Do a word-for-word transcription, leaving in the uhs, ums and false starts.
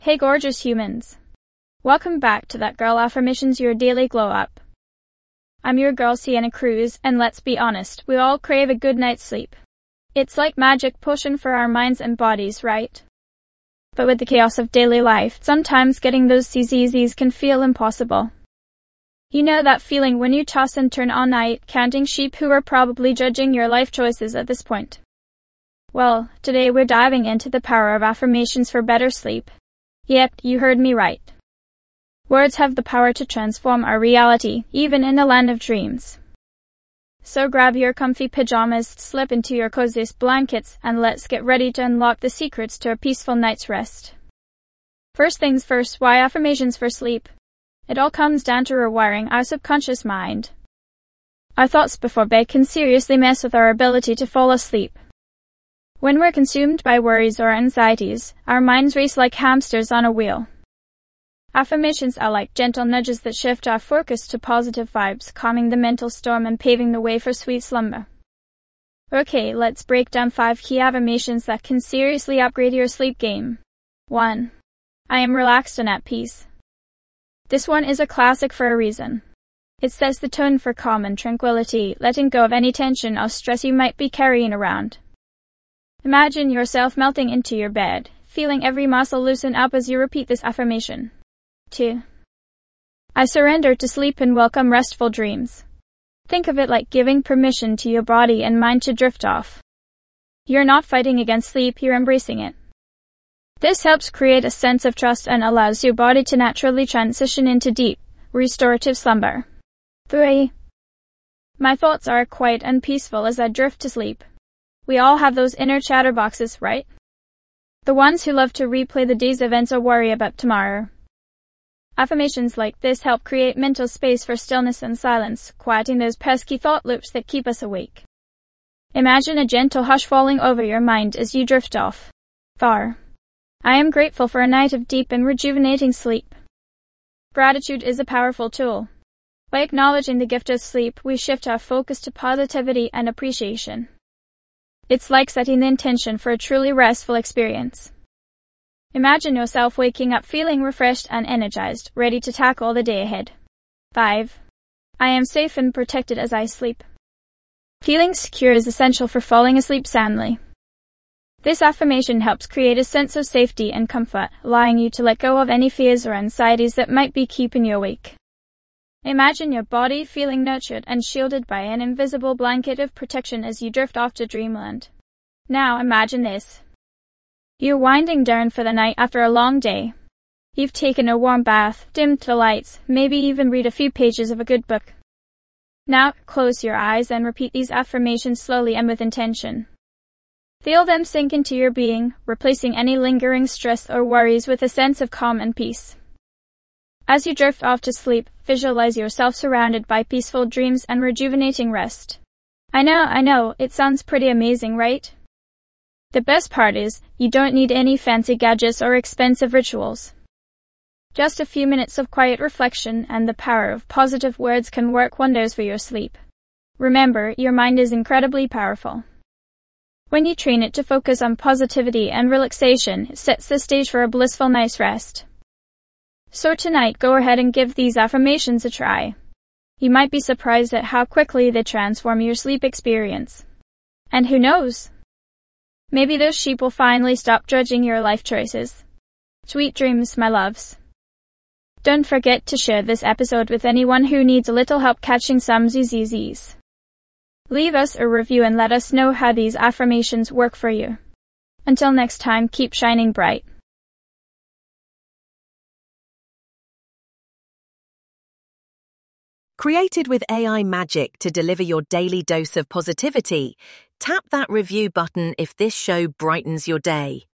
Hey gorgeous humans. Welcome back to That Girl Affirmations, your daily glow up. I'm your girl Sienna Cruz, and let's be honest, we all crave a good night's sleep. It's like magic potion for our minds and bodies, right? But with the chaos of daily life, sometimes getting those C Z Zs can feel impossible. You know that feeling when you toss and turn all night, counting sheep who are probably judging your life choices at this point. Well, today we're diving into the power of affirmations for better sleep. Yep, you heard me right. Words have the power to transform our reality, even in a land of dreams. So grab your comfy pajamas, slip into your coziest blankets, and let's get ready to unlock the secrets to a peaceful night's rest. First things first, why affirmations for sleep? It all comes down to rewiring our subconscious mind. Our thoughts before bed can seriously mess with our ability to fall asleep. When we're consumed by worries or anxieties, our minds race like hamsters on a wheel. Affirmations are like gentle nudges that shift our focus to positive vibes, calming the mental storm and paving the way for sweet slumber. Okay, let's break down five key affirmations that can seriously upgrade your sleep game. one. I am relaxed and at peace. This one is a classic for a reason. It sets the tone for calm and tranquility, letting go of any tension or stress you might be carrying around. Imagine yourself melting into your bed, feeling every muscle loosen up as you repeat this affirmation. two. I surrender to sleep and welcome restful dreams. Think of it like giving permission to your body and mind to drift off. You're not fighting against sleep, you're embracing it. This helps create a sense of trust and allows your body to naturally transition into deep, restorative slumber. three. My thoughts are quiet and peaceful as I drift to sleep. We all have those inner chatterboxes, right? The ones who love to replay the day's events or worry about tomorrow. Affirmations like this help create mental space for stillness and silence, quieting those pesky thought loops that keep us awake. Imagine a gentle hush falling over your mind as you drift off. four. I am grateful for a night of deep and rejuvenating sleep. Gratitude is a powerful tool. By acknowledging the gift of sleep, we shift our focus to positivity and appreciation. It's like setting the intention for a truly restful experience. Imagine yourself waking up feeling refreshed and energized, ready to tackle the day ahead. five. I am safe and protected as I sleep. Feeling secure is essential for falling asleep soundly. This affirmation helps create a sense of safety and comfort, allowing you to let go of any fears or anxieties that might be keeping you awake. Imagine your body feeling nurtured and shielded by an invisible blanket of protection as you drift off to dreamland. Now imagine this. You're winding down for the night after a long day. You've taken a warm bath, dimmed the lights, maybe even read a few pages of a good book. Now close your eyes and repeat these affirmations slowly and with intention. Feel them sink into your being, replacing any lingering stress or worries with a sense of calm and peace. As you drift off to sleep, visualize yourself surrounded by peaceful dreams and rejuvenating rest. I know, I know, it sounds pretty amazing, right? The best part is, you don't need any fancy gadgets or expensive rituals. Just a few minutes of quiet reflection and the power of positive words can work wonders for your sleep. Remember, your mind is incredibly powerful. When you train it to focus on positivity and relaxation, it sets the stage for a blissful night's rest. So tonight, go ahead and give these affirmations a try. You might be surprised at how quickly they transform your sleep experience. And who knows? Maybe those sheep will finally stop judging your life choices. Sweet dreams, my loves. Don't forget to share this episode with anyone who needs a little help catching some Z Z Zs. Leave us a review and let us know how these affirmations work for you. Until next time, keep shining bright. Created with A I magic to deliver your daily dose of positivity, tap that review button if this show brightens your day.